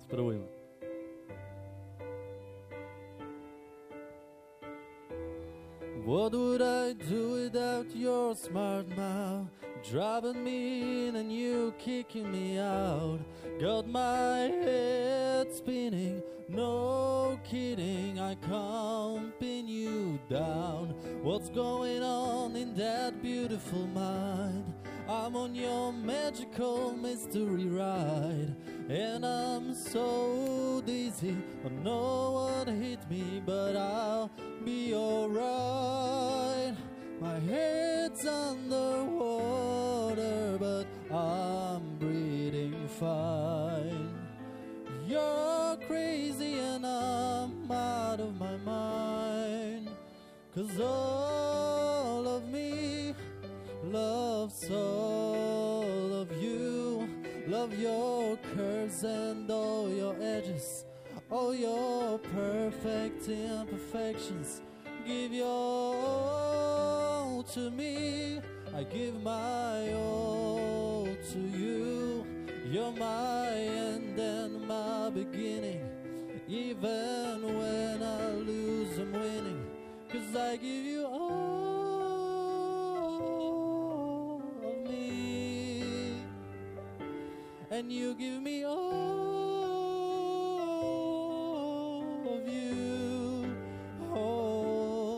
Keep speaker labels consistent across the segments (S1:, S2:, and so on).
S1: Спробуємо. What would I do without your smart mouth? Driving me in and you kicking me out. Got my head spinning, no kidding, I can't pin you down. What's going on in that beautiful mind? I'm on your magical mystery ride, and I'm so dizzy, I know what hit me, but I'll be alright. My head's underwater, but I'm breathing fine. You're crazy and I'm out of my mind, 'cause all of me loves all of you. Love your curves and all your edges, all your perfect imperfections. Give your all to me, I give my all to you. You're my end and my beginning. Even when I lose, I'm winning, 'cause I give you all of me, and you give me all of you. Oh,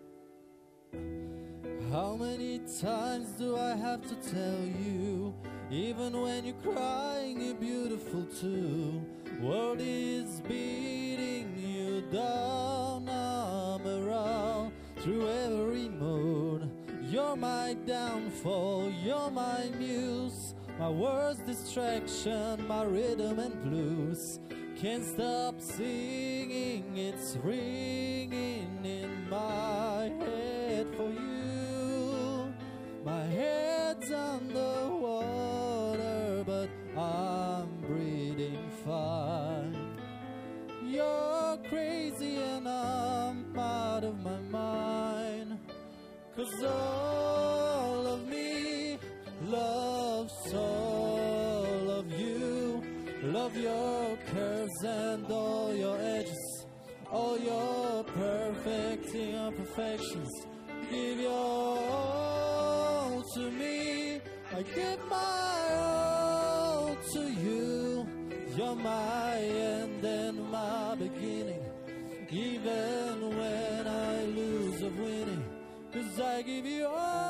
S1: how many times do I have to tell you? Even when you're crying, you're beautiful too. World is beating you down. I'm around through every mood. You're my downfall, you're my muse, my worst distraction, my rhythm and blues. Can't stop singing, it's ringing in my head for you. My head's underwater, but I'm breathing fine. You're crazy and I'm out of my mind, 'cause all of me loves all of you. Love your curves and all your edges, all your perfect imperfections. Give your all to me, I give my all to you. You're my end and my beginning. Even when I lose, I'm winning, 'cause I give you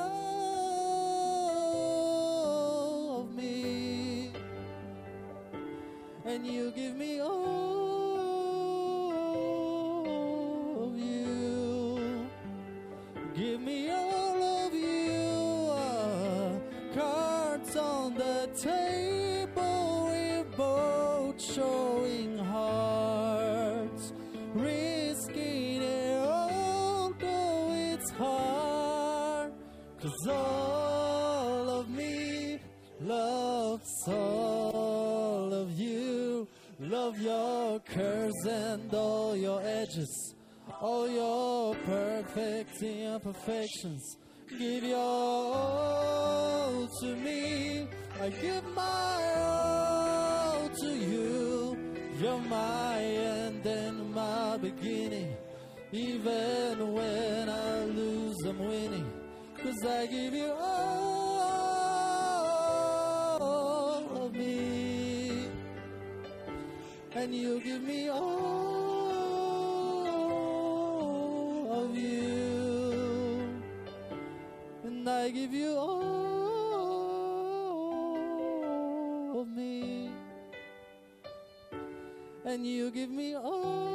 S1: all of me, and you give me all of you. Give me all of you. Cards on the table, we're both showing hearts, risking it all, though it's hard. 'Cause all of me loves all of you. Love your curves and all your edges, all your perfect imperfections. Give your all to me, I give my all to you. You're my end and my beginning. Even when I lose, I'm winning, 'cause I give you all of me, and you give me all of you, and I give you all of me, and you give me all